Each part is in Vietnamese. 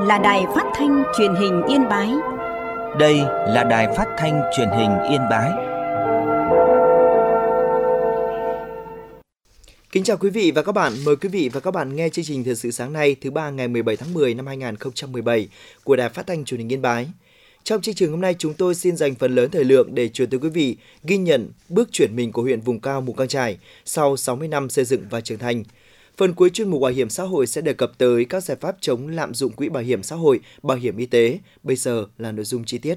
là Đài Phát thanh Truyền hình Yên Bái. Đây là Đài Phát thanh Truyền hình Yên Bái. Kính chào quý vị và các bạn, mời quý vị và các bạn nghe chương trình Thời sự sáng nay thứ ba ngày 17 tháng 10 năm 2017 của Đài Phát thanh Truyền hình Yên Bái. Trong chương trình hôm nay chúng tôi xin dành phần lớn thời lượng để chuyển tới quý vị ghi nhận bước chuyển mình của huyện vùng cao Mù Cang Chải sau 60 năm xây dựng và trưởng thành. Phần cuối chuyên mục bảo hiểm xã hội sẽ đề cập tới các giải pháp chống lạm dụng quỹ bảo hiểm xã hội, bảo hiểm y tế. Bây giờ là nội dung chi tiết.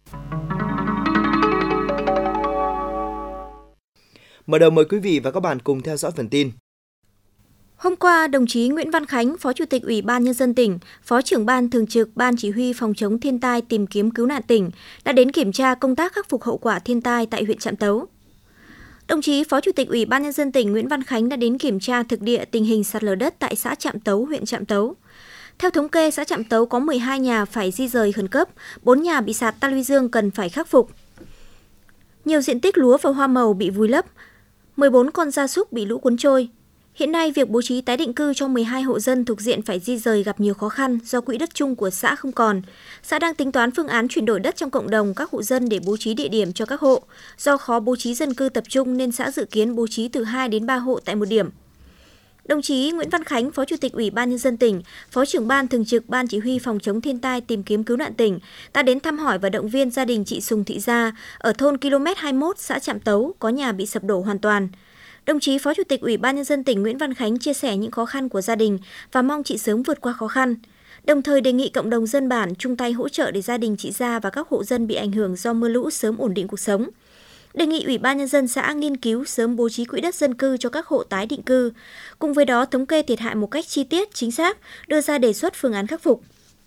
Mở đầu mời quý vị và các bạn cùng theo dõi phần tin. Hôm qua, đồng chí Nguyễn Văn Khánh, Phó Chủ tịch Ủy ban Nhân dân tỉnh, Phó trưởng Ban Thường trực Ban Chỉ huy Phòng chống thiên tai tìm kiếm cứu nạn tỉnh đã đến kiểm tra công tác khắc phục hậu quả thiên tai tại huyện Trạm Tấu. Đồng chí Phó Chủ tịch Ủy ban Nhân dân tỉnh Nguyễn Văn Khánh đã đến kiểm tra thực địa tình hình sạt lở đất tại xã Trạm Tấu, huyện Trạm Tấu. Theo thống kê, xã Trạm Tấu có 12 nhà phải di rời khẩn cấp, 4 nhà bị sạt ta luy dương cần phải khắc phục. Nhiều diện tích lúa và hoa màu bị vùi lấp, 14 con gia súc bị lũ cuốn trôi. Hiện nay, việc bố trí tái định cư cho 12 hộ dân thuộc diện phải di rời gặp nhiều khó khăn do quỹ đất chung của xã không còn. Xã đang tính toán phương án chuyển đổi đất trong cộng đồng các hộ dân để bố trí địa điểm cho các hộ. Do khó bố trí dân cư tập trung nên xã dự kiến bố trí từ 2 đến 3 hộ tại một điểm. Đồng chí Nguyễn Văn Khánh, Phó Chủ tịch Ủy ban Nhân dân tỉnh, Phó trưởng Ban Thường trực Ban Chỉ huy Phòng chống thiên tai tìm kiếm cứu nạn tỉnh đã đến thăm hỏi và động viên gia đình chị Sùng Thị Gia ở thôn km 21 xã Trạm Tấu có nhà bị sập đổ hoàn toàn. Đồng chí Phó Chủ tịch Ủy ban Nhân dân tỉnh Nguyễn Văn Khánh chia sẻ những khó khăn của gia đình và mong chị sớm vượt qua khó khăn. Đồng thời đề nghị cộng đồng dân bản chung tay hỗ trợ để gia đình chị Gia và các hộ dân bị ảnh hưởng do mưa lũ sớm ổn định cuộc sống. Đề nghị Ủy ban Nhân dân xã nghiên cứu sớm bố trí quỹ đất dân cư cho các hộ tái định cư. Cùng với đó thống kê thiệt hại một cách chi tiết, chính xác, đưa ra đề xuất phương án khắc phục.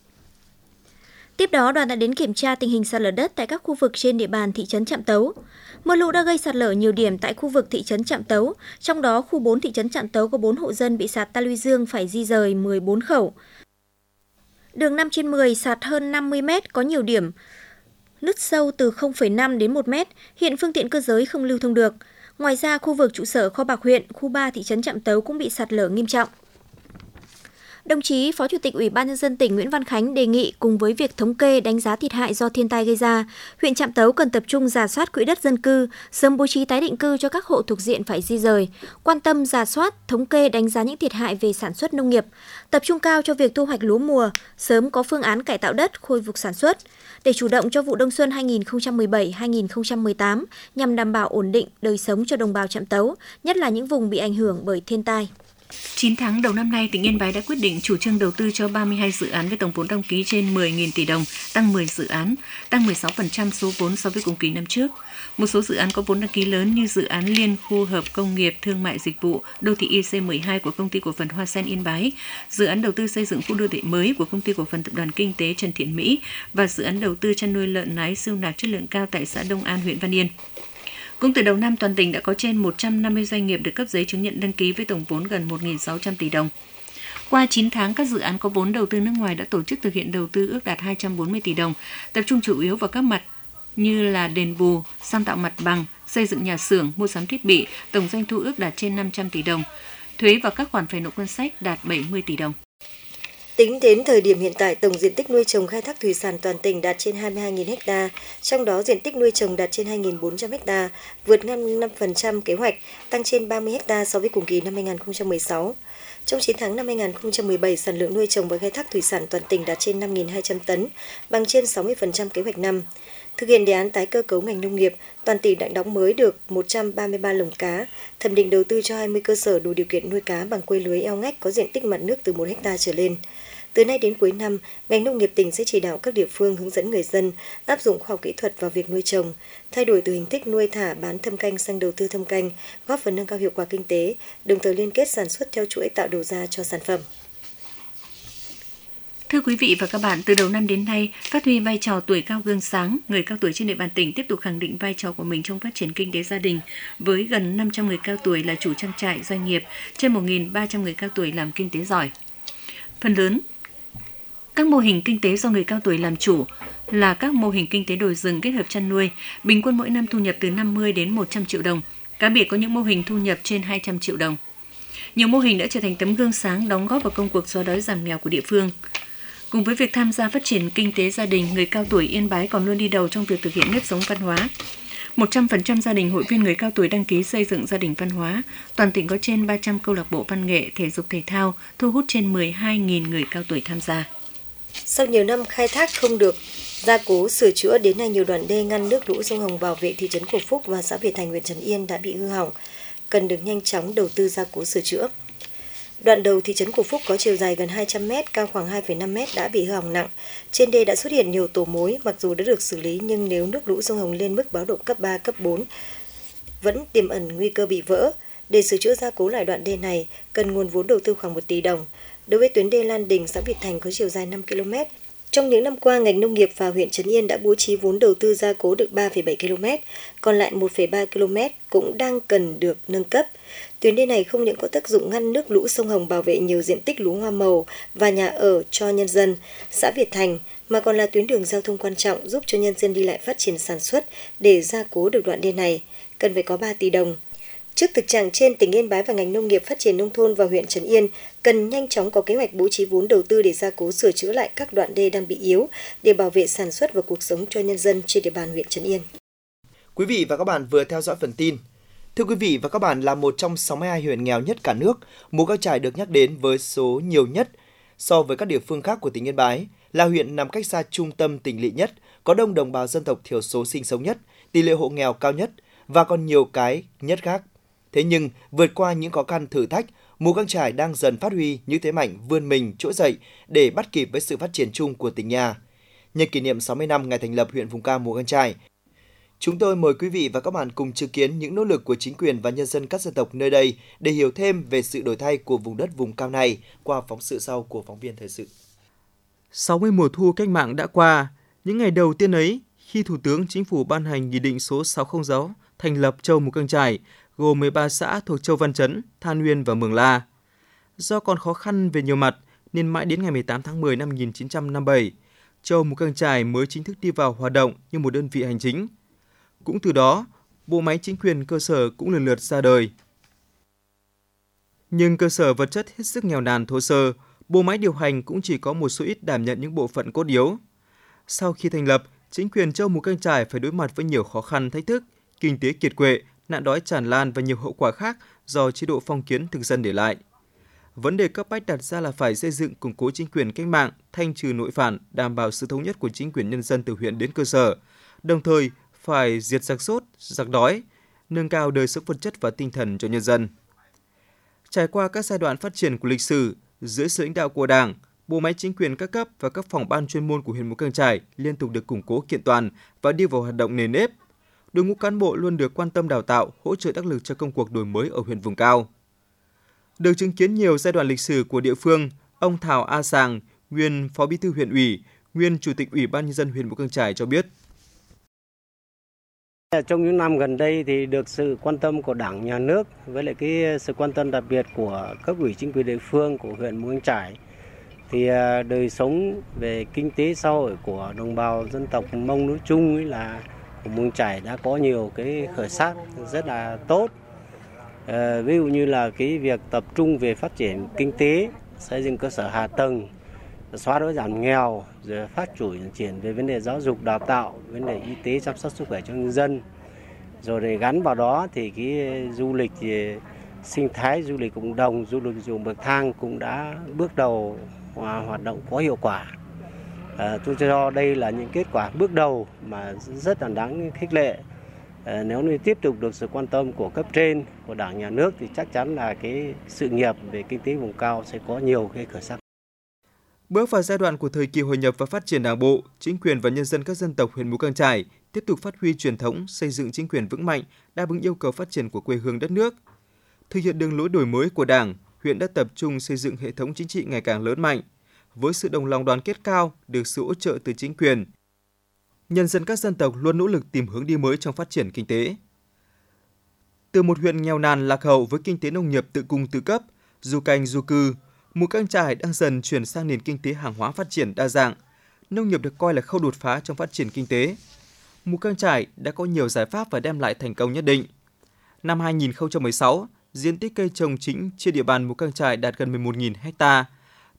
Tiếp đó, đoàn đã đến kiểm tra tình hình sạt lở đất tại các khu vực trên địa bàn thị trấn Trạm Tấu. Mưa lũ đã gây sạt lở nhiều điểm tại khu vực thị trấn Trạm Tấu, trong đó khu 4 thị trấn Trạm Tấu có 4 hộ dân bị sạt ta luy dương phải di rời 14 khẩu. Đường 5/10 sạt hơn 50 m, có nhiều điểm nứt sâu từ 0,5 đến 1 m, hiện phương tiện cơ giới không lưu thông được. Ngoài ra, khu vực trụ sở kho bạc huyện, khu 3 thị trấn Trạm Tấu cũng bị sạt lở nghiêm trọng. Đồng chí Phó Chủ tịch Ủy ban Nhân dân tỉnh Nguyễn Văn Khánh đề nghị cùng với việc thống kê đánh giá thiệt hại do thiên tai gây ra, huyện Trạm Tấu cần tập trung rà soát quỹ đất dân cư, sớm bố trí tái định cư cho các hộ thuộc diện phải di rời, quan tâm rà soát, thống kê đánh giá những thiệt hại về sản xuất nông nghiệp, tập trung cao cho việc thu hoạch lúa mùa, sớm có phương án cải tạo đất, khôi phục sản xuất, để chủ động cho vụ đông xuân 2017-2018 nhằm đảm bảo ổn định đời sống cho đồng bào Trạm Tấu, nhất là những vùng bị ảnh hưởng bởi thiên tai. 9 tháng đầu năm nay, tỉnh Yên Bái đã quyết định chủ trương đầu tư cho 32 dự án với tổng vốn đăng ký trên 10.000 tỷ đồng, tăng 10 dự án, tăng 16% số vốn so với cùng kỳ năm trước. Một số dự án có vốn đăng ký lớn như dự án liên khu hợp công nghiệp, thương mại dịch vụ, đô thị IC12 của Công ty cổ phần Hoa Sen Yên Bái, dự án đầu tư xây dựng khu đô thị mới của Công ty cổ phần Tập đoàn Kinh tế Trần Thiện Mỹ và dự án đầu tư chăn nuôi lợn nái siêu nạc chất lượng cao tại xã Đông An, huyện Văn Yên. Cũng từ đầu năm, toàn tỉnh đã có trên 150 doanh nghiệp được cấp giấy chứng nhận đăng ký với tổng vốn gần 1.600 tỷ đồng. Qua 9 tháng, các dự án có vốn đầu tư nước ngoài đã tổ chức thực hiện đầu tư ước đạt 240 tỷ đồng, tập trung chủ yếu vào các mặt như là đền bù, san tạo mặt bằng, xây dựng nhà xưởng, mua sắm thiết bị, tổng doanh thu ước đạt trên 500 tỷ đồng. Thuế và các khoản phải nộp ngân sách đạt 70 tỷ đồng. Tính đến thời điểm hiện tại, tổng diện tích nuôi trồng khai thác thủy sản toàn tỉnh đạt trên 22.000 ha, trong đó diện tích nuôi trồng đạt trên 2.400 ha, vượt 5% kế hoạch, tăng trên 30 ha so với cùng kỳ năm 2016. Trong 9 tháng năm 2017, sản lượng nuôi trồng và khai thác thủy sản toàn tỉnh đạt trên 5.200 tấn, bằng trên 60% kế hoạch năm. Thực hiện đề án tái cơ cấu ngành nông nghiệp, toàn tỉnh đã đóng mới được 133 lồng cá, thẩm định đầu tư cho 20 cơ sở đủ điều kiện nuôi cá bằng quây lưới eo ngách có diện tích mặt nước từ 1 ha trở lên. Từ nay đến cuối năm, ngành nông nghiệp tỉnh sẽ chỉ đạo các địa phương hướng dẫn người dân áp dụng khoa học kỹ thuật vào việc nuôi trồng, thay đổi từ hình thức nuôi thả bán thâm canh sang đầu tư thâm canh, góp phần nâng cao hiệu quả kinh tế, đồng thời liên kết sản xuất theo chuỗi tạo đầu ra cho sản phẩm. Thưa quý vị và các bạn, từ đầu năm đến nay, phát huy vai trò tuổi cao gương sáng, người cao tuổi trên địa bàn tỉnh tiếp tục khẳng định vai trò của mình trong phát triển kinh tế gia đình, với gần 500 người cao tuổi là chủ trang trại, doanh nghiệp, trên 1.300 người cao tuổi làm kinh tế giỏi. Phần lớn, các mô hình kinh tế do người cao tuổi làm chủ là các mô hình kinh tế đồi rừng kết hợp chăn nuôi, bình quân mỗi năm thu nhập từ 50 đến 100 triệu đồng, cá biệt có những mô hình thu nhập trên 200 triệu đồng. Nhiều mô hình đã trở thành tấm gương sáng đóng góp vào công cuộc xóa đói giảm nghèo của địa phương. Cùng với việc tham gia phát triển kinh tế gia đình, người cao tuổi Yên Bái còn luôn đi đầu trong việc thực hiện nếp sống văn hóa. 100% gia đình hội viên người cao tuổi đăng ký xây dựng gia đình văn hóa. Toàn tỉnh có trên 300 câu lạc bộ văn nghệ, thể dục thể thao, thu hút trên 12.000 người cao tuổi tham gia. Sau nhiều năm khai thác không được gia cố sửa chữa, đến nay nhiều đoạn đê ngăn nước lũ sông Hồng bảo vệ thị trấn Cổ Phúc và xã Việt Thành, huyện Trấn Yên đã bị hư hỏng, cần được nhanh chóng đầu tư gia cố sửa chữa. Đoạn đầu thị trấn Cổ Phúc có chiều dài gần 200 m, cao khoảng 2,5 m đã bị hư hỏng nặng. Trên đê đã xuất hiện nhiều tổ mối, mặc dù đã được xử lý nhưng nếu nước lũ sông Hồng lên mức báo động cấp 3, cấp 4 vẫn tiềm ẩn nguy cơ bị vỡ. Để sửa chữa gia cố lại đoạn đê này, cần nguồn vốn đầu tư khoảng 1 tỷ đồng. Đối với tuyến đê Lan Đình, xã Việt Thành có chiều dài 5 km. Trong những năm qua, ngành nông nghiệp và huyện Trấn Yên đã bố trí vốn đầu tư gia cố được 3,7 km, còn lại 1,3 km cũng đang cần được nâng cấp. Tuyến đê này không những có tác dụng ngăn nước lũ sông Hồng, bảo vệ nhiều diện tích lúa hoa màu và nhà ở cho nhân dân xã Việt Thành, mà còn là tuyến đường giao thông quan trọng giúp cho nhân dân đi lại phát triển sản xuất. Để gia cố được đoạn đê này, cần phải có 3 tỷ đồng. Trước thực trạng trên, tỉnh Yên Bái và ngành nông nghiệp phát triển nông thôn và huyện Trấn Yên cần nhanh chóng có kế hoạch bố trí vốn đầu tư để gia cố sửa chữa lại các đoạn đê đang bị yếu để bảo vệ sản xuất và cuộc sống cho nhân dân trên địa bàn huyện Trấn Yên. Quý vị và các bạn vừa theo dõi phần tin. Thưa quý vị và các bạn, là một trong 62 huyện nghèo nhất cả nước, Mù Cang Chải được nhắc đến với số nhiều nhất so với các địa phương khác của tỉnh Yên Bái, là huyện nằm cách xa trung tâm tỉnh lỵ nhất, có đông đồng bào dân tộc thiểu số sinh sống nhất, tỷ lệ hộ nghèo cao nhất và còn nhiều cái nhất khác. Thế nhưng, vượt qua những khó khăn thử thách, Mù Cang Chải đang dần phát huy những thế mạnh vươn mình trỗi dậy để bắt kịp với sự phát triển chung của tỉnh nhà. Nhân kỷ niệm 60 năm ngày thành lập huyện vùng cao Mù Cang Chải, chúng tôi mời quý vị và các bạn cùng chứng kiến những nỗ lực của chính quyền và nhân dân các dân tộc nơi đây để hiểu thêm về sự đổi thay của vùng đất vùng cao này qua phóng sự sau của phóng viên thời sự. 60 mùa thu cách mạng đã qua, những ngày đầu tiên ấy, khi Thủ tướng Chính phủ ban hành Nghị định số 606 thành lập châu Mù Cang Chải, gồm 13 xã thuộc châu Văn Chấn, Than Uyên và Mường La. Do còn khó khăn về nhiều mặt, nên mãi đến ngày 18 tháng 10 năm 1957, châu Mù Cang Chải mới chính thức đi vào hoạt động như một đơn vị hành chính. Cũng từ đó, bộ máy chính quyền cơ sở cũng lần lượt ra đời. Nhưng cơ sở vật chất hết sức nghèo nàn thô sơ, bộ máy điều hành cũng chỉ có một số ít đảm nhận những bộ phận cốt yếu. Sau khi thành lập, chính quyền châu Mù Cang Chải phải đối mặt với nhiều khó khăn thách thức, kinh tế kiệt quệ, nạn đói tràn lan và nhiều hậu quả khác do chế độ phong kiến thực dân để lại. Vấn đề cấp bách đặt ra là phải xây dựng củng cố chính quyền cách mạng, thanh trừ nội phản, đảm bảo sự thống nhất của chính quyền nhân dân từ huyện đến cơ sở, đồng thời phải diệt giặc sốt, giặc đói, nâng cao đời sống vật chất và tinh thần cho nhân dân. Trải qua các giai đoạn phát triển của lịch sử, dưới sự lãnh đạo của Đảng, bộ máy chính quyền các cấp và các phòng ban chuyên môn của huyện Mù Cang Chải liên tục được củng cố kiện toàn và đi vào hoạt động nền nếp. Đội ngũ cán bộ luôn được quan tâm đào tạo, hỗ trợ đắc lực cho công cuộc đổi mới ở huyện vùng cao. Được chứng kiến nhiều giai đoạn lịch sử của địa phương, ông Thảo A Sàng, nguyên Phó Bí thư huyện ủy, nguyên Chủ tịch Ủy ban nhân dân huyện Mù Cang Chải cho biết. Trong những năm gần đây thì được sự quan tâm của Đảng, Nhà nước với lại cái sự quan tâm đặc biệt của cấp ủy chính quyền địa phương của huyện Mù Cang Chải thì đời sống về kinh tế xã hội của đồng bào dân tộc Mông nói chung ấy là của Mù Cang Chải đã có nhiều cái khởi sắc rất là tốt. Ví dụ như là cái việc tập trung về phát triển kinh tế, xây dựng cơ sở hạ tầng, xóa đói giảm nghèo, rồi phát triển về vấn đề giáo dục đào tạo, vấn đề y tế chăm sóc sức khỏe cho nhân dân. Rồi để gắn vào đó thì cái du lịch sinh thái, du lịch cộng đồng, du lịch ruộng bậc thang cũng đã bước đầu hoạt động có hiệu quả. Tôi cho đây là những kết quả bước đầu mà rất là đáng khích lệ. Nếu như tiếp tục được sự quan tâm của cấp trên, của Đảng, Nhà nước thì chắc chắn là cái sự nghiệp về kinh tế vùng cao sẽ có nhiều cái khởi sắc. Bước vào giai đoạn của thời kỳ hội nhập và phát triển Đảng bộ, chính quyền và nhân dân các dân tộc huyện Mù Cang Chải tiếp tục phát huy truyền thống, xây dựng chính quyền vững mạnh, đáp ứng yêu cầu phát triển của quê hương đất nước. Thực hiện đường lối đổi mới của Đảng, huyện đã tập trung xây dựng hệ thống chính trị ngày càng lớn mạnh. Với sự đồng lòng đoàn kết cao, được sự hỗ trợ từ chính quyền, nhân dân các dân tộc luôn nỗ lực tìm hướng đi mới trong phát triển kinh tế. Từ một huyện nghèo nàn lạc hậu với kinh tế nông nghiệp tự cung tự cấp, du canh du cư, Mù Cang Chải đang dần chuyển sang nền kinh tế hàng hóa phát triển đa dạng. Nông nghiệp được coi là khâu đột phá trong phát triển kinh tế. Mù Cang Chải đã có nhiều giải pháp và đem lại thành công nhất định. Năm 2016, diện tích cây trồng chính trên địa bàn Mù Cang Chải đạt gần 11.000 ha.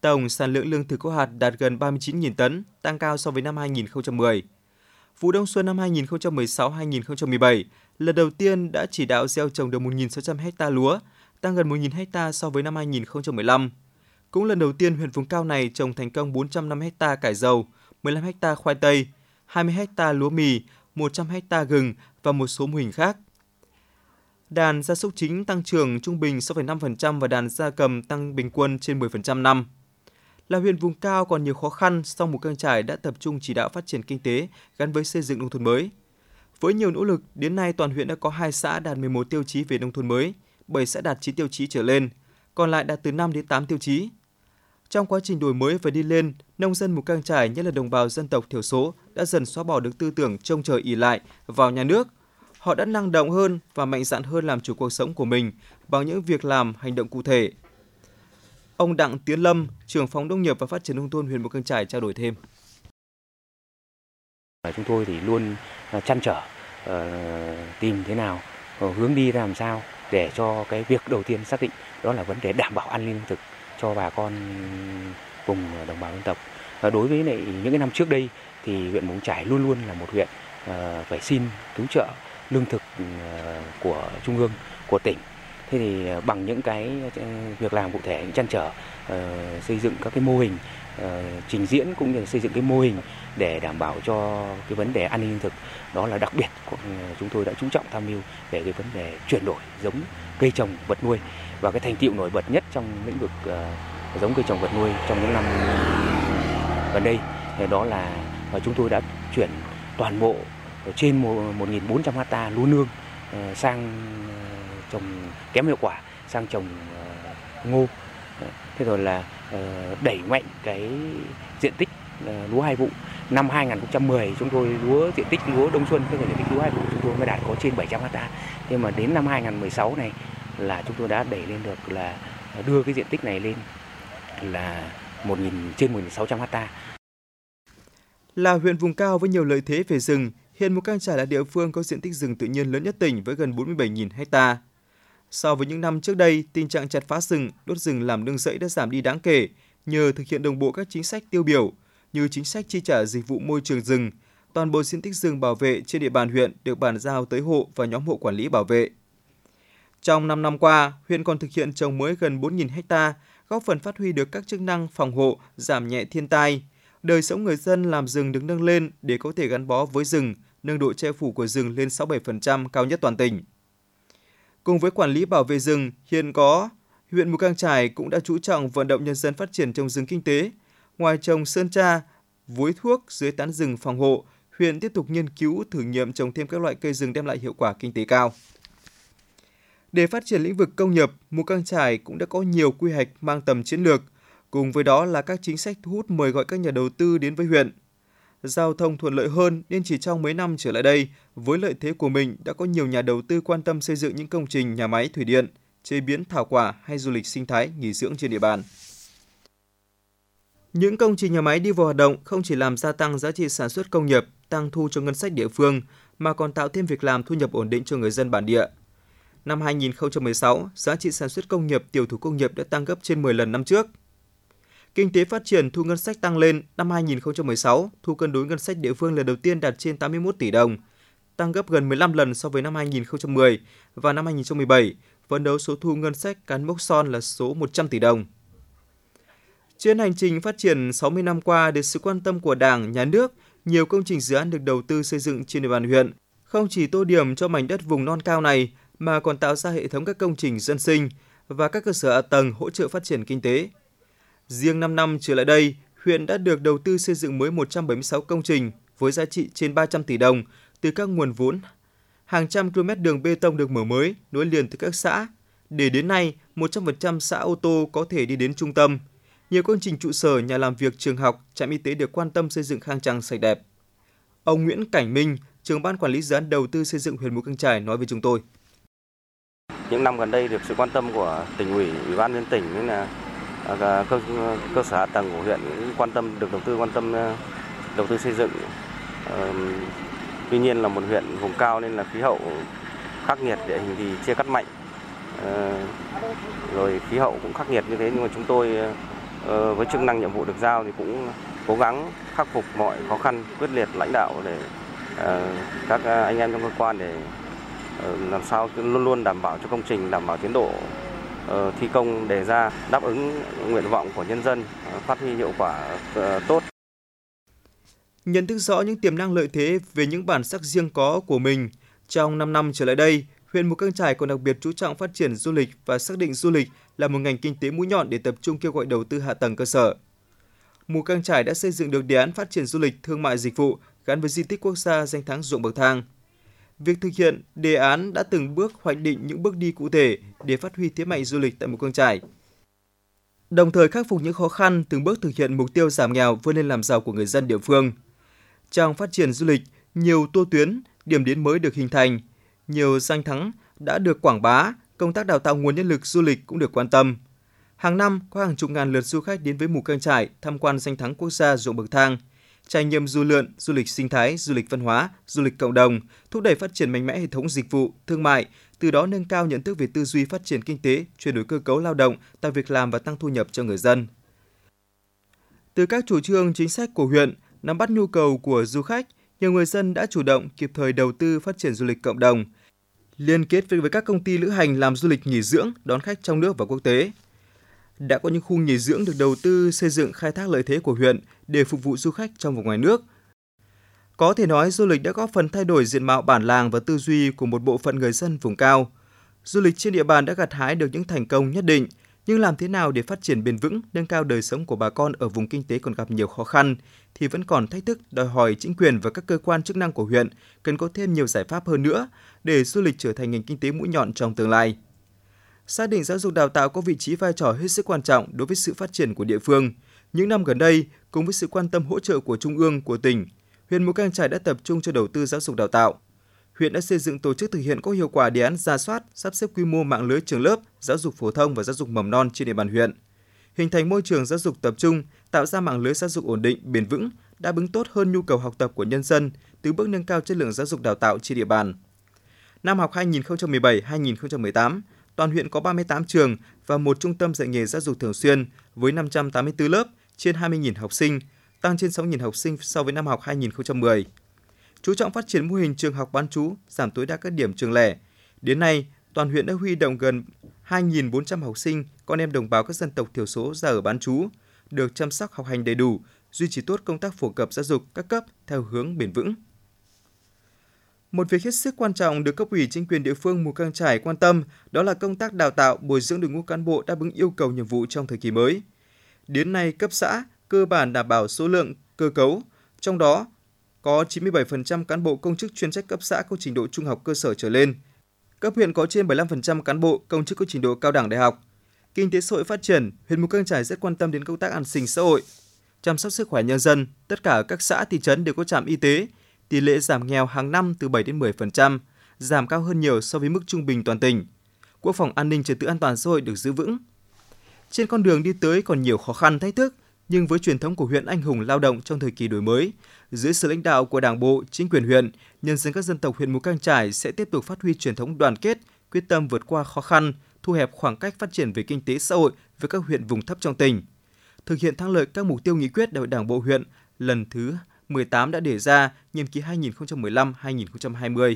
Tổng sản lượng lương thực có hạt đạt gần 39.000 tấn, tăng cao so với năm 2010. Vụ đông xuân năm 2016-2017, lần đầu tiên đã chỉ đạo gieo trồng được 1.600 ha lúa, tăng gần 1.000 ha so với năm 2015. Cũng lần đầu tiên huyện vùng cao này trồng thành công 450 ha cải dầu, 15 ha khoai tây, 20 ha lúa mì, 100 ha gừng và một số mô hình khác. Đàn gia súc chính tăng trưởng trung bình 6,5% và đàn gia cầm tăng bình quân trên 10% năm. Là huyện vùng cao còn nhiều khó khăn, song Mù Cang Chải đã tập trung chỉ đạo phát triển kinh tế gắn với xây dựng nông thôn mới. Với nhiều nỗ lực, đến nay toàn huyện đã có 2 xã đạt 11 tiêu chí về nông thôn mới, 7 xã đạt 9 tiêu chí trở lên, còn lại đạt từ 5 đến 8 tiêu chí. Trong quá trình đổi mới và đi lên, nông dân Mù Cang Chải, nhất là đồng bào dân tộc thiểu số, đã dần xóa bỏ được tư tưởng trông chờ ỷ lại vào nhà nước. Họ đã năng động hơn và mạnh dạn hơn làm chủ cuộc sống của mình bằng những việc làm, hành động cụ thể. Ông Đặng Tiến Lâm, trưởng phòng nông nghiệp và phát triển nông thôn huyện Mù Cang Chải trao đổi thêm. Chúng tôi thì luôn trăn trở tìm thế nào, hướng đi làm sao để cho cái việc đầu tiên xác định đó là vấn đề đảm bảo an ninh lương thực cho bà con vùng đồng bào dân tộc. Đối với những cái năm trước đây thì huyện Mù Cang Chải luôn luôn là một huyện phải xin cứu trợ lương thực của trung ương, của tỉnh. Thế thì bằng những cái việc làm cụ thể, trăn trở xây dựng các cái mô hình trình diễn cũng như xây dựng cái mô hình để đảm bảo cho cái vấn đề an ninh lương thực, đó là đặc biệt chúng tôi đã chú trọng tham mưu về cái vấn đề chuyển đổi giống cây trồng vật nuôi. Và cái thành tựu nổi bật nhất trong lĩnh vực giống cây trồng vật nuôi trong những năm gần đây đó là chúng tôi đã chuyển toàn bộ trên 1.400 ha lúa nương sang trồng kém hiệu quả sang trồng ngô. Thế rồi là đẩy mạnh cái diện tích lúa 2 vụ. Năm 2010 chúng tôi diện tích lúa đông xuân, tức là diện tích lúa 2 vụ chúng tôi mới đạt có trên 700 ha. Nhưng mà đến năm 2016 này là chúng tôi đã đẩy lên được là đưa cái diện tích này lên là trên 1.600 ha. Là huyện vùng cao với nhiều lợi thế về rừng, hiện Mù Cang Chải là địa phương có diện tích rừng tự nhiên lớn nhất tỉnh với gần 47.000 ha. So với những năm trước đây, tình trạng chặt phá rừng, đốt rừng làm nương rẫy đã giảm đi đáng kể nhờ thực hiện đồng bộ các chính sách tiêu biểu như chính sách chi trả dịch vụ môi trường rừng. Toàn bộ diện tích rừng bảo vệ trên địa bàn huyện được bàn giao tới hộ và nhóm hộ quản lý bảo vệ. Trong 5 năm qua, huyện còn thực hiện trồng mới gần 4.000 ha, góp phần phát huy được các chức năng phòng hộ, giảm nhẹ thiên tai. Đời sống người dân làm rừng được nâng lên để có thể gắn bó với rừng, nâng độ che phủ của rừng lên 67% cao nhất toàn tỉnh. Cùng với quản lý bảo vệ rừng, huyện Mù Cang Chải cũng đã chú trọng vận động nhân dân phát triển trồng rừng kinh tế. Ngoài trồng sơn tra, vối thuốc dưới tán rừng phòng hộ, huyện tiếp tục nghiên cứu thử nghiệm trồng thêm các loại cây rừng đem lại hiệu quả kinh tế cao. Để phát triển lĩnh vực công nghiệp, Mù Cang Chải cũng đã có nhiều quy hoạch mang tầm chiến lược, cùng với đó là các chính sách thu hút mời gọi các nhà đầu tư đến với huyện. Giao thông thuận lợi hơn nên chỉ trong mấy năm trở lại đây, với lợi thế của mình đã có nhiều nhà đầu tư quan tâm xây dựng những công trình nhà máy thủy điện, chế biến thảo quả hay du lịch sinh thái nghỉ dưỡng trên địa bàn. Những công trình nhà máy đi vào hoạt động không chỉ làm gia tăng giá trị sản xuất công nghiệp, tăng thu cho ngân sách địa phương, mà còn tạo thêm việc làm thu nhập ổn định cho người dân bản địa. Năm 2016, giá trị sản xuất công nghiệp, tiểu thủ công nghiệp đã tăng gấp trên 10 lần năm trước. Kinh tế phát triển, thu ngân sách tăng lên. Năm 2016, thu cân đối ngân sách địa phương lần đầu tiên đạt trên 81 tỷ đồng, tăng gấp gần 15 lần so với năm 2010 và năm 2017, phấn đấu số thu ngân sách cán mốc son là số 100 tỷ đồng. Trên hành trình phát triển 60 năm qua, được sự quan tâm của Đảng, Nhà nước, nhiều công trình dự án được đầu tư xây dựng trên địa bàn huyện, không chỉ tô điểm cho mảnh đất vùng non cao này, mà còn tạo ra hệ thống các công trình dân sinh và các cơ sở hạ tầng hỗ trợ phát triển kinh tế. Riêng 5 năm trở lại đây, huyện đã được đầu tư xây dựng mới 176 công trình với giá trị trên 300 tỷ đồng từ các nguồn vốn. Hàng trăm km đường bê tông được mở mới, nối liền từ các xã, để đến nay 100% xã ô tô có thể đi đến trung tâm. Nhiều công trình trụ sở, nhà làm việc, trường học, trạm y tế được quan tâm xây dựng khang trang sạch đẹp. Ông Nguyễn Cảnh Minh, trưởng ban quản lý dự án đầu tư xây dựng huyện Mù Cang Chải nói với chúng tôi. Những năm gần đây được sự quan tâm của tỉnh ủy, ủy ban nhân tỉnh nên là cơ sở hạ tầng của huyện được quan tâm đầu tư xây dựng. Tuy nhiên là một huyện vùng cao nên là khí hậu khắc nghiệt, địa hình thì chia cắt mạnh, rồi khí hậu cũng khắc nghiệt như thế, nhưng mà chúng tôi với chức năng nhiệm vụ được giao thì cũng cố gắng khắc phục mọi khó khăn, quyết liệt lãnh đạo để các anh em trong cơ quan để làm sao luôn luôn đảm bảo cho công trình, đảm bảo tiến độ thi công đề ra, đáp ứng nguyện vọng của nhân dân, phát huy hiệu quả tốt. Nhận thức rõ những tiềm năng lợi thế về những bản sắc riêng có của mình, trong 5 năm trở lại đây, huyện Mù Cang Chải còn đặc biệt chú trọng phát triển du lịch và xác định du lịch là một ngành kinh tế mũi nhọn để tập trung kêu gọi đầu tư hạ tầng cơ sở. Mù Cang Chải đã xây dựng được đề án phát triển du lịch thương mại dịch vụ gắn với di tích quốc gia danh thắng ruộng bậc thang. Việc thực hiện đề án đã từng bước hoạch định những bước đi cụ thể để phát huy thế mạnh du lịch tại Mù Cang Chải, đồng thời khắc phục những khó khăn, từng bước thực hiện mục tiêu giảm nghèo vươn lên làm giàu của người dân địa phương. Trong phát triển du lịch, nhiều tour tuyến, điểm đến mới được hình thành, nhiều danh thắng đã được quảng bá, công tác đào tạo nguồn nhân lực du lịch cũng được quan tâm. Hàng năm có hàng chục ngàn lượt du khách đến với Mù Cang Chải tham quan danh thắng quốc gia ruộng bậc thang, trải nghiệm du lượn, du lịch sinh thái, du lịch văn hóa, du lịch cộng đồng, thúc đẩy phát triển mạnh mẽ hệ thống dịch vụ, thương mại, từ đó nâng cao nhận thức về tư duy phát triển kinh tế, chuyển đổi cơ cấu lao động, tạo việc làm và tăng thu nhập cho người dân. Từ các chủ trương chính sách của huyện, nắm bắt nhu cầu của du khách, nhiều người dân đã chủ động kịp thời đầu tư phát triển du lịch cộng đồng, liên kết với các công ty lữ hành làm du lịch nghỉ dưỡng, đón khách trong nước và quốc tế. Đã có những khu nghỉ dưỡng được đầu tư xây dựng khai thác lợi thế của huyện để phục vụ du khách trong và ngoài nước. Có thể nói du lịch đã góp phần thay đổi diện mạo bản làng và tư duy của một bộ phận người dân vùng cao. Du lịch trên địa bàn đã gặt hái được những thành công nhất định, nhưng làm thế nào để phát triển bền vững, nâng cao đời sống của bà con ở vùng kinh tế còn gặp nhiều khó khăn thì vẫn còn thách thức, đòi hỏi chính quyền và các cơ quan chức năng của huyện cần có thêm nhiều giải pháp hơn nữa để du lịch trở thành ngành kinh tế mũi nhọn trong tương lai. Xác định giáo dục đào tạo có vị trí vai trò hết sức quan trọng đối với sự phát triển của địa phương. Những năm gần đây, cùng với sự quan tâm hỗ trợ của Trung ương, của tỉnh, huyện Mù Cang Chải đã tập trung cho đầu tư giáo dục đào tạo. Huyện đã xây dựng tổ chức thực hiện có hiệu quả đề án rà soát, sắp xếp quy mô mạng lưới trường lớp, giáo dục phổ thông và giáo dục mầm non trên địa bàn huyện, hình thành môi trường giáo dục tập trung, tạo ra mạng lưới giáo dục ổn định, bền vững, đáp ứng tốt hơn nhu cầu học tập của nhân dân, từng bước nâng cao chất lượng giáo dục đào tạo trên địa bàn. Năm học 2017-2018, toàn huyện có 38 trường và một trung tâm dạy nghề giáo dục thường xuyên với 584 lớp, trên 20.000 học sinh, tăng trên 6.000 học sinh so với năm học 2010. Chú trọng phát triển mô hình trường học bán trú, giảm tối đa các điểm trường lẻ. Đến nay, toàn huyện đã huy động gần 2.400 học sinh, con em đồng bào các dân tộc thiểu số ra ở bán trú, được chăm sóc học hành đầy đủ, duy trì tốt công tác phổ cập giáo dục các cấp theo hướng bền vững. Một việc hết sức quan trọng được cấp ủy chính quyền địa phương Mù Cang Chải quan tâm đó là công tác đào tạo, bồi dưỡng đội ngũ cán bộ đáp ứng yêu cầu nhiệm vụ trong thời kỳ mới. Đến nay, cấp xã cơ bản đảm bảo số lượng, cơ cấu, trong đó có 97% cán bộ công chức chuyên trách cấp xã có trình độ trung học cơ sở trở lên. Cấp huyện có trên 75% cán bộ công chức có trình độ cao đẳng đại học. Kinh tế xã hội phát triển, huyện Mù Cang Chải rất quan tâm đến công tác an sinh xã hội, chăm sóc sức khỏe nhân dân. Tất cả các xã thị trấn đều có trạm y tế. Tỷ lệ giảm nghèo hàng năm từ 7 đến 10%, giảm cao hơn nhiều so với mức trung bình toàn tỉnh. Quốc phòng an ninh trật tự an toàn xã hội được giữ vững. Trên con đường đi tới còn nhiều khó khăn thách thức, nhưng với truyền thống của huyện anh hùng lao động trong thời kỳ đổi mới, dưới sự lãnh đạo của Đảng bộ, chính quyền huyện, nhân dân các dân tộc huyện Mù Cang Chải sẽ tiếp tục phát huy truyền thống đoàn kết, quyết tâm vượt qua khó khăn, thu hẹp khoảng cách phát triển về kinh tế xã hội với các huyện vùng thấp trong tỉnh, thực hiện thắng lợi các mục tiêu nghị quyết Đại hội Đảng bộ huyện lần thứ 18 đã đề ra nhiệm kỳ 2015-2020.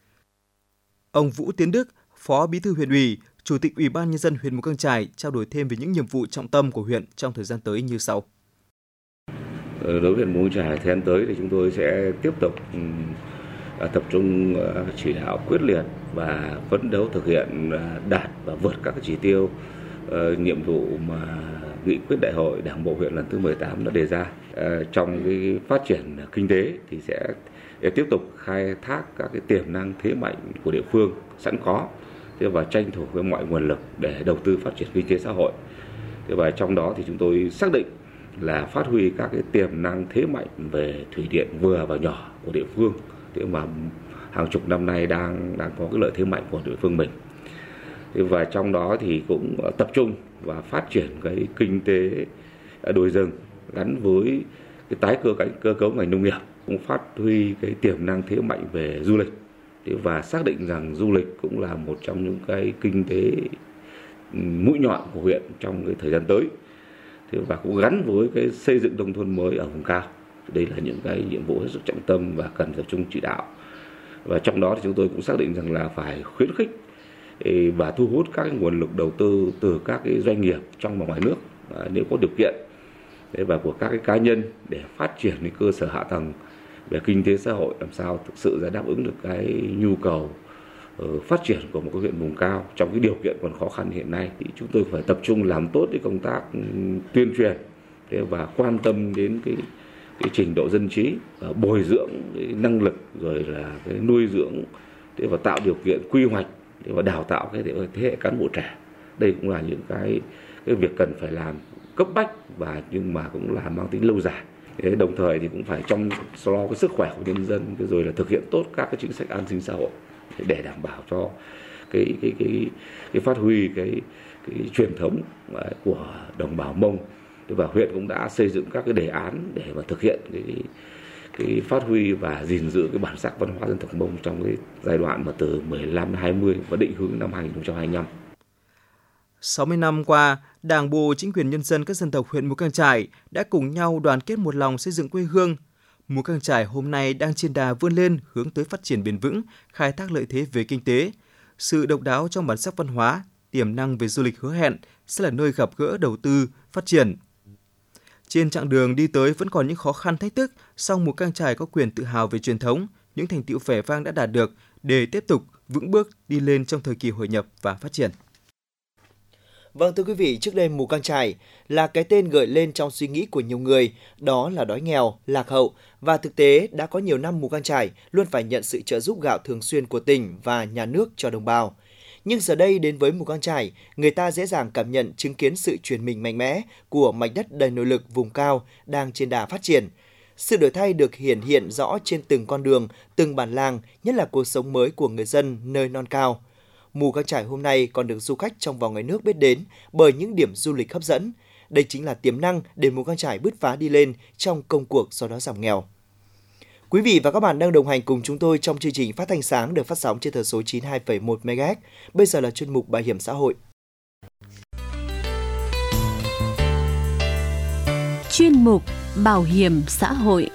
Ông Vũ Tiến Đức, Phó Bí thư huyện ủy, Chủ tịch Ủy ban Nhân dân huyện Mù Cang Chải trao đổi thêm về những nhiệm vụ trọng tâm của huyện trong thời gian tới như sau. Đối với huyện Mù Cang Chải thời gian tới thì chúng tôi sẽ tiếp tục tập trung chỉ đạo quyết liệt và phấn đấu thực hiện đạt và vượt các chỉ tiêu nhiệm vụ mà nghị quyết Đại hội Đảng bộ huyện lần thứ 18 đã đề ra. Trong cái phát triển kinh tế thì sẽ tiếp tục khai thác các cái tiềm năng thế mạnh của địa phương sẵn có và tranh thủ với mọi nguồn lực để đầu tư phát triển kinh tế xã hội. Và trong đó thì chúng tôi xác định là phát huy các cái tiềm năng thế mạnh về thủy điện vừa và nhỏ của địa phương, mà hàng chục năm nay đang có cái lợi thế mạnh của địa phương mình. Và trong đó thì cũng tập trung và phát triển cái kinh tế đồi rừng gắn với cái tái cơ cấu ngành nông nghiệp, cũng phát huy cái tiềm năng thế mạnh về du lịch và xác định rằng du lịch cũng là một trong những cái kinh tế mũi nhọn của huyện trong cái thời gian tới. và cũng gắn với cái xây dựng nông thôn mới ở vùng cao. Đây là những cái nhiệm vụ hết sức trọng tâm và cần tập trung chỉ đạo. Và trong đó thì chúng tôi cũng xác định rằng là phải khuyến khích và thu hút các cái nguồn lực đầu tư từ các cái doanh nghiệp trong và ngoài nước nếu có điều kiện, và của các cái cá nhân để phát triển cái cơ sở hạ tầng về kinh tế xã hội làm sao thực sự ra đáp ứng được cái nhu cầu phát triển của một cái huyện vùng cao trong cái điều kiện còn khó khăn hiện nay. Thì chúng tôi phải tập trung làm tốt cái công tác tuyên truyền và quan tâm đến cái trình độ dân trí, bồi dưỡng cái năng lực, rồi là cái nuôi dưỡng và tạo điều kiện quy hoạch và đào tạo cái thế hệ cán bộ trẻ. Đây cũng là những cái việc cần phải làm cấp bách và nhưng mà cũng là mang tính lâu dài. Đồng thời thì cũng phải chăm lo cái sức khỏe của nhân dân, rồi là thực hiện tốt các cái chính sách an sinh xã hội để đảm bảo cho cái phát huy cái truyền thống của đồng bào Mông. Và huyện cũng đã xây dựng các cái đề án để mà thực hiện cái phát huy và gìn giữ cái bản sắc văn hóa dân tộc Mông trong cái giai đoạn mà từ 15 đến 20 và định hướng năm 2025. 60 năm qua, Đảng bộ, chính quyền nhân dân các dân tộc huyện Mù Cang Chải đã cùng nhau đoàn kết một lòng xây dựng quê hương. Mù Cang Chải hôm nay đang trên đà vươn lên hướng tới phát triển bền vững, khai thác lợi thế về kinh tế. Sự độc đáo trong bản sắc văn hóa, tiềm năng về du lịch hứa hẹn sẽ là nơi gặp gỡ đầu tư, phát triển. Trên chặng đường đi tới vẫn còn những khó khăn thách thức, song Mù Cang Chải có quyền tự hào về truyền thống, những thành tựu vẻ vang đã đạt được để tiếp tục vững bước đi lên trong thời kỳ hội nhập và phát triển. Vâng, thưa quý vị, trước đây Mù Cang Chải là cái tên gợi lên trong suy nghĩ của nhiều người, đó là đói nghèo, lạc hậu, và thực tế đã có nhiều năm Mù Cang Chải luôn phải nhận sự trợ giúp gạo thường xuyên của tỉnh và nhà nước cho đồng bào. Nhưng giờ đây đến với Mù Cang Chải, người ta dễ dàng cảm nhận chứng kiến sự chuyển mình mạnh mẽ của mảnh đất đầy nội lực vùng cao đang trên đà phát triển. Sự đổi thay được hiển hiện rõ trên từng con đường, từng bản làng, nhất là cuộc sống mới của người dân nơi non cao. Mù Cang Chải hôm nay còn được du khách trong và ngoài nước biết đến bởi những điểm du lịch hấp dẫn. Đây chính là tiềm năng để Mù Cang Chải bứt phá đi lên trong công cuộc xóa đói giảm nghèo. Quý vị và các bạn đang đồng hành cùng chúng tôi trong chương trình Phát thanh sáng được phát sóng trên tần số 92,1 MHz. Bây giờ là chuyên mục Bảo hiểm xã hội. Chuyên mục Bảo hiểm xã hội.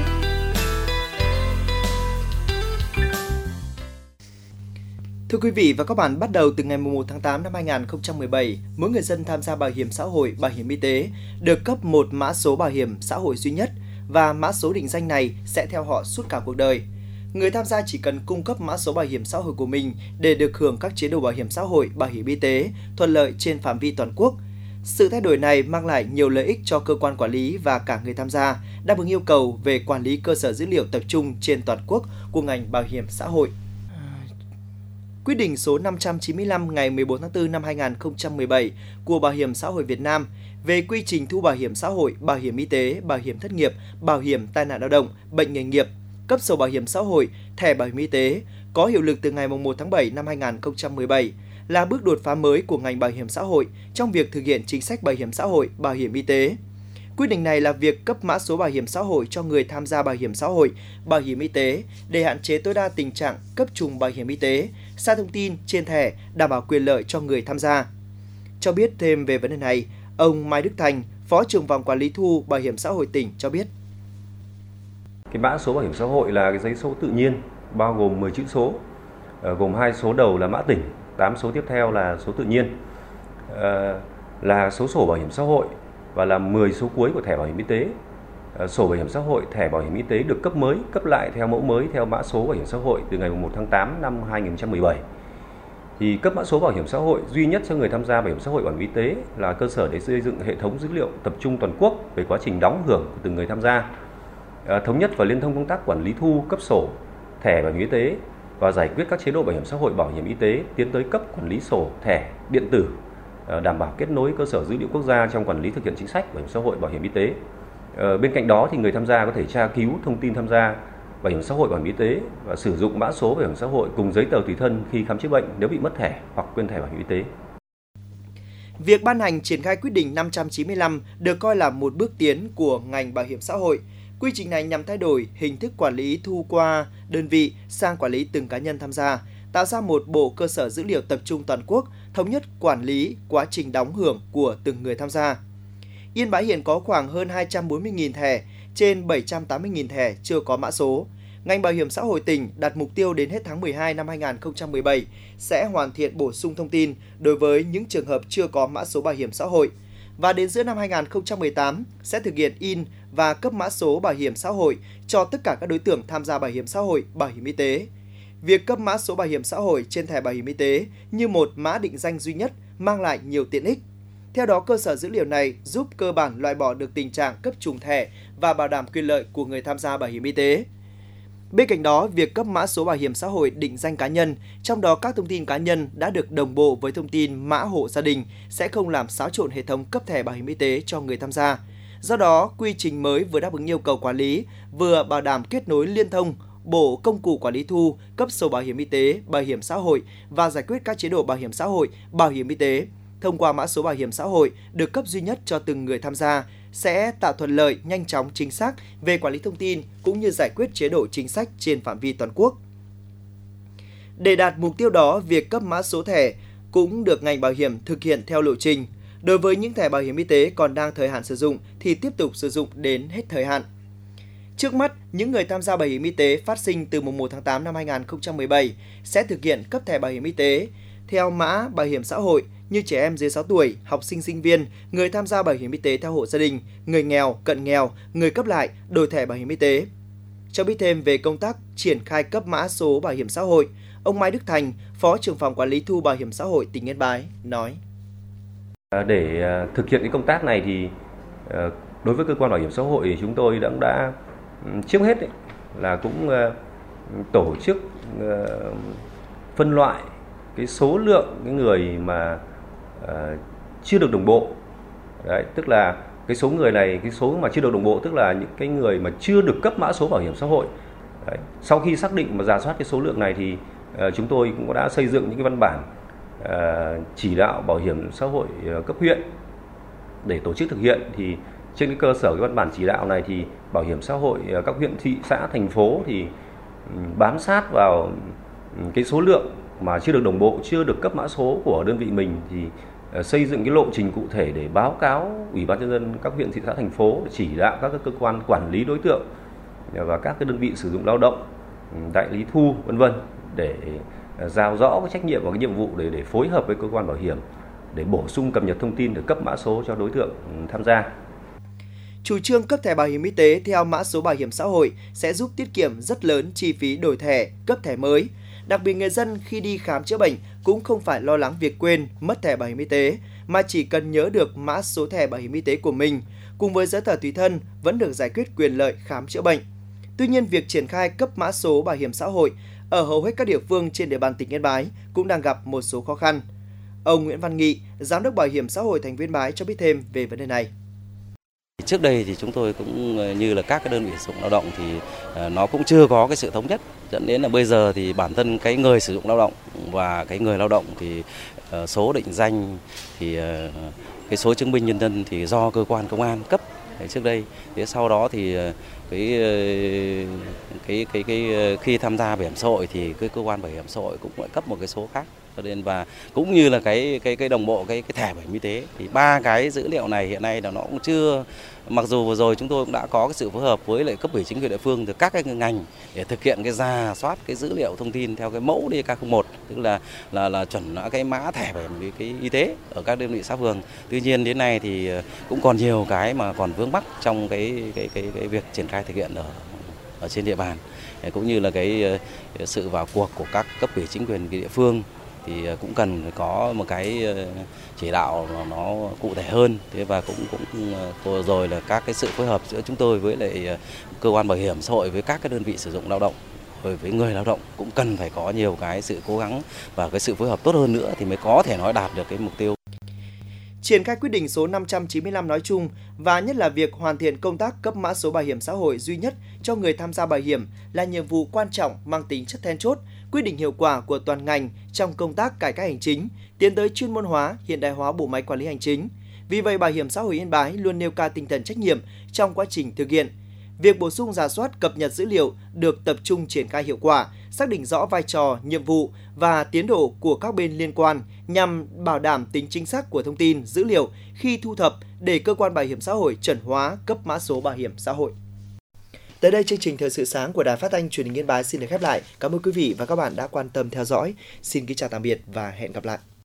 Thưa quý vị và các bạn, bắt đầu từ ngày 1 tháng 8 năm 2017, mỗi người dân tham gia bảo hiểm xã hội, bảo hiểm y tế được cấp một mã số bảo hiểm xã hội duy nhất và mã số định danh này sẽ theo họ suốt cả cuộc đời. Người tham gia chỉ cần cung cấp mã số bảo hiểm xã hội của mình để được hưởng các chế độ bảo hiểm xã hội, bảo hiểm y tế thuận lợi trên phạm vi toàn quốc. Sự thay đổi này mang lại nhiều lợi ích cho cơ quan quản lý và cả người tham gia, đáp ứng yêu cầu về quản lý cơ sở dữ liệu tập trung trên toàn quốc của ngành bảo hiểm xã hội. Quyết định số 595 ngày 14 tháng 4 năm 2017 của Bảo hiểm xã hội Việt Nam về quy trình thu bảo hiểm xã hội, bảo hiểm y tế, bảo hiểm thất nghiệp, bảo hiểm tai nạn lao động, bệnh nghề nghiệp, cấp sổ bảo hiểm xã hội, thẻ bảo hiểm y tế có hiệu lực từ ngày 1 tháng 7 năm 2017 là bước đột phá mới của ngành bảo hiểm xã hội trong việc thực hiện chính sách bảo hiểm xã hội, bảo hiểm y tế. Quyết định này là việc cấp mã số bảo hiểm xã hội cho người tham gia bảo hiểm xã hội, bảo hiểm y tế để hạn chế tối đa tình trạng cấp trùng bảo hiểm y tế, sai thông tin trên thẻ, đảm bảo quyền lợi cho người tham gia. Cho biết thêm về vấn đề này, ông Mai Đức Thành, Phó trưởng phòng quản lý thu bảo hiểm xã hội tỉnh cho biết. Cái mã số bảo hiểm xã hội là cái giấy số tự nhiên, bao gồm 10 chữ số, gồm 2 số đầu là mã tỉnh, 8 số tiếp theo là số tự nhiên, là số sổ bảo hiểm xã hội và là 10 số cuối của thẻ bảo hiểm y tế. Sổ bảo hiểm xã hội, thẻ bảo hiểm y tế được cấp mới, cấp lại theo mẫu mới theo mã số bảo hiểm xã hội từ ngày 1 tháng 8 năm 2017. Thì cấp mã số bảo hiểm xã hội duy nhất cho người tham gia bảo hiểm xã hội, bảo hiểm y tế là cơ sở để xây dựng hệ thống dữ liệu tập trung toàn quốc về quá trình đóng hưởng của từng người tham gia, thống nhất và liên thông công tác quản lý thu, cấp sổ, thẻ bảo hiểm y tế và giải quyết các chế độ bảo hiểm xã hội, bảo hiểm y tế, tiến tới cấp quản lý sổ, thẻ điện tử, đảm bảo kết nối cơ sở dữ liệu quốc gia trong quản lý thực hiện chính sách bảo hiểm xã hội, bảo hiểm y tế. Bên cạnh đó thì người tham gia có thể tra cứu thông tin tham gia bảo hiểm xã hội, bảo hiểm y tế và sử dụng mã số bảo hiểm xã hội cùng giấy tờ tùy thân khi khám chữa bệnh nếu bị mất thẻ hoặc quên thẻ bảo hiểm y tế. Việc ban hành triển khai quyết định 595 được coi là một bước tiến của ngành bảo hiểm xã hội. Quy trình này nhằm thay đổi hình thức quản lý thu qua đơn vị sang quản lý từng cá nhân tham gia, tạo ra một bộ cơ sở dữ liệu tập trung toàn quốc, thống nhất quản lý quá trình đóng hưởng của từng người tham gia. Yên Bái hiện có khoảng hơn 240.000 thẻ, trên 780.000 thẻ chưa có mã số. Ngành Bảo hiểm xã hội tỉnh đặt mục tiêu đến hết tháng 12 năm 2017 sẽ hoàn thiện bổ sung thông tin đối với những trường hợp chưa có mã số bảo hiểm xã hội. Và đến giữa năm 2018 sẽ thực hiện in và cấp mã số bảo hiểm xã hội cho tất cả các đối tượng tham gia bảo hiểm xã hội, bảo hiểm y tế. Việc cấp mã số bảo hiểm xã hội trên thẻ bảo hiểm y tế như một mã định danh duy nhất mang lại nhiều tiện ích. Theo đó, cơ sở dữ liệu này giúp cơ bản loại bỏ được tình trạng cấp trùng thẻ và bảo đảm quyền lợi của người tham gia bảo hiểm y tế. Bên cạnh đó, việc cấp mã số bảo hiểm xã hội định danh cá nhân, trong đó các thông tin cá nhân đã được đồng bộ với thông tin mã hộ gia đình sẽ không làm xáo trộn hệ thống cấp thẻ bảo hiểm y tế cho người tham gia. Do đó, quy trình mới vừa đáp ứng yêu cầu quản lý, vừa bảo đảm kết nối liên thông, bộ công cụ quản lý thu, cấp sổ bảo hiểm y tế, bảo hiểm xã hội và giải quyết các chế độ bảo hiểm xã hội, bảo hiểm y tế. Thông qua mã số bảo hiểm xã hội được cấp duy nhất cho từng người tham gia, sẽ tạo thuận lợi, nhanh chóng, chính xác về quản lý thông tin cũng như giải quyết chế độ chính sách trên phạm vi toàn quốc. Để đạt mục tiêu đó, việc cấp mã số thẻ cũng được ngành bảo hiểm thực hiện theo lộ trình. Đối với những thẻ bảo hiểm y tế còn đang thời hạn sử dụng thì tiếp tục sử dụng đến hết thời hạn. Trước mắt, những người tham gia bảo hiểm y tế phát sinh từ mùng 1 tháng 8 năm 2017 sẽ thực hiện cấp thẻ bảo hiểm y tế theo mã bảo hiểm xã hội như trẻ em dưới 6 tuổi, học sinh sinh viên, người tham gia bảo hiểm y tế theo hộ gia đình, người nghèo, cận nghèo, người cấp lại, đổi thẻ bảo hiểm y tế. Cho biết thêm về công tác triển khai cấp mã số bảo hiểm xã hội, ông Mai Đức Thành, Phó trưởng phòng quản lý thu bảo hiểm xã hội tỉnh Yên Bái nói: Để thực hiện cái công tác này thì đối với cơ quan bảo hiểm xã hội thì chúng tôi đã trước hết là cũng tổ chức phân loại cái số lượng cái người mà chưa được đồng bộ. Đấy, tức là cái số người này, cái số mà chưa được đồng bộ tức là những cái người mà chưa được cấp mã số bảo hiểm xã hội. Đấy, sau khi xác định và rà soát cái số lượng này thì chúng tôi cũng đã xây dựng những cái văn bản chỉ đạo bảo hiểm xã hội cấp huyện để tổ chức thực hiện. Thì trên cái cơ sở cái văn bản chỉ đạo này thì bảo hiểm xã hội các huyện, thị xã, thành phố thì bám sát vào cái số lượng mà chưa được đồng bộ, chưa được cấp mã số của đơn vị mình thì xây dựng cái lộ trình cụ thể để báo cáo Ủy ban nhân dân các huyện, thị xã, thành phố, chỉ đạo các cơ quan quản lý đối tượng và các cái đơn vị sử dụng lao động, đại lý thu v.v. để giao rõ cái trách nhiệm và cái nhiệm vụ để phối hợp với cơ quan bảo hiểm để bổ sung cập nhật thông tin để cấp mã số cho đối tượng tham gia. Chủ trương cấp thẻ bảo hiểm y tế theo mã số bảo hiểm xã hội sẽ giúp tiết kiệm rất lớn chi phí đổi thẻ, cấp thẻ mới. Đặc biệt người dân khi đi khám chữa bệnh cũng không phải lo lắng việc quên, mất thẻ bảo hiểm y tế, mà chỉ cần nhớ được mã số thẻ bảo hiểm y tế của mình, cùng với giấy tờ tùy thân vẫn được giải quyết quyền lợi khám chữa bệnh. Tuy nhiên, việc triển khai cấp mã số bảo hiểm xã hội ở hầu hết các địa phương trên địa bàn tỉnh Yên Bái cũng đang gặp một số khó khăn. Ông Nguyễn Văn Nghị, Giám đốc Bảo hiểm xã hội thành phố Yên Bái cho biết thêm về vấn đề này. Trước đây thì chúng tôi cũng như là các cái đơn vị sử dụng lao động thì nó cũng chưa có cái sự thống nhất, dẫn đến là bây giờ thì bản thân cái người sử dụng lao động và cái người lao động thì số định danh thì cái số chứng minh nhân dân thì do cơ quan công an cấp trước đây. Thế sau đó thì cái khi tham gia bảo hiểm xã hội thì cái cơ quan bảo hiểm xã hội cũng lại cấp một cái số khác. Cho nên và cũng như là cái đồng bộ cái thẻ bảo hiểm y tế thì ba cái dữ liệu này hiện nay là nó cũng chưa, mặc dù vừa rồi chúng tôi cũng đã có cái sự phối hợp với lại cấp ủy chính quyền địa phương từ các cái ngành để thực hiện cái rà soát cái dữ liệu thông tin theo cái mẫu DK01, tức là chuẩn cái mã thẻ bảo hiểm cái y tế ở các đơn vị xã phường. Tuy nhiên đến nay thì cũng còn nhiều cái mà còn vướng mắc trong cái việc triển khai thực hiện ở trên địa bàn, cũng như là cái sự vào cuộc của các cấp ủy chính quyền địa phương thì cũng cần phải có một cái chỉ đạo nó cụ thể hơn. Thế và cũng rồi là các cái sự phối hợp giữa chúng tôi với lại cơ quan bảo hiểm xã hội với các cái đơn vị sử dụng lao động rồi với người lao động cũng cần phải có nhiều cái sự cố gắng và cái sự phối hợp tốt hơn nữa thì mới có thể nói đạt được cái mục tiêu. Triển khai quyết định số 595 nói chung và nhất là việc hoàn thiện công tác cấp mã số bảo hiểm xã hội duy nhất cho người tham gia bảo hiểm là nhiệm vụ quan trọng mang tính chất then chốt, quyết định hiệu quả của toàn ngành trong công tác cải cách hành chính, tiến tới chuyên môn hóa, hiện đại hóa bộ máy quản lý hành chính. Vì vậy, Bảo hiểm xã hội Yên Bái luôn nêu cao tinh thần trách nhiệm trong quá trình thực hiện. Việc bổ sung rà soát cập nhật dữ liệu được tập trung triển khai hiệu quả, xác định rõ vai trò, nhiệm vụ và tiến độ của các bên liên quan nhằm bảo đảm tính chính xác của thông tin, dữ liệu khi thu thập để cơ quan bảo hiểm xã hội chuẩn hóa cấp mã số bảo hiểm xã hội. Tới đây, chương trình Thời sự sáng của Đài Phát thanh Truyền hình Yên Bái xin được khép lại. Cảm ơn quý vị và các bạn đã quan tâm theo dõi. Xin kính chào tạm biệt và hẹn gặp lại.